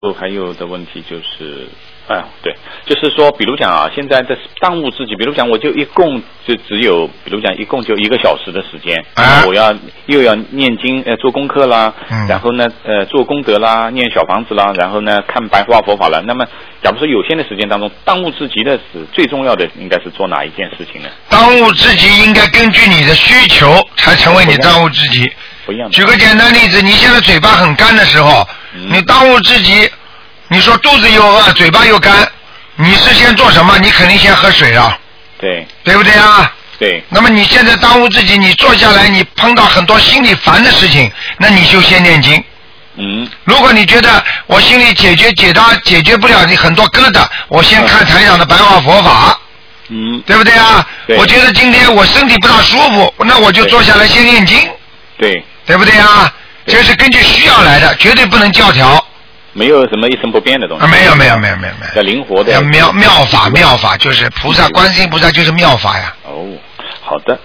还有的问题就是，对，就是说，比如讲啊，现在的当务之急，比如讲，我就一共就只有，比如讲，一共就1个小时的时间，我又要念经，做功课啦，然后呢，做功德啦，念小房子啦，然后呢，看白话佛法了。那么，假如说有限的时间当中，当务之急的是最重要的，应该是做哪一件事情呢？ 当务之急应该根据你的需求才成为你当务之急。 不一样的。 举个简单例子，你现在嘴巴很干的时候，你当务之急，你说肚子又饿，嘴巴又干，你是先做什么？你肯定先喝水了。 对。 对不对啊？ 对。 那么你现在当务之急，你坐下来，你碰到很多心里烦的事情，那你就先念经。如果你觉得我心里解决不了你很多疙瘩，我先看台长的白话佛法。对不对啊？ 对。 我觉得今天我身体不大舒服，那我就坐下来先念经。 对。 对不对啊？这是根据需要来的，绝对不能教条。 没有什么一成不变的东西。 没有。 要灵活的。 妙法就是菩萨，观世音菩萨就是妙法呀。 哦，好的。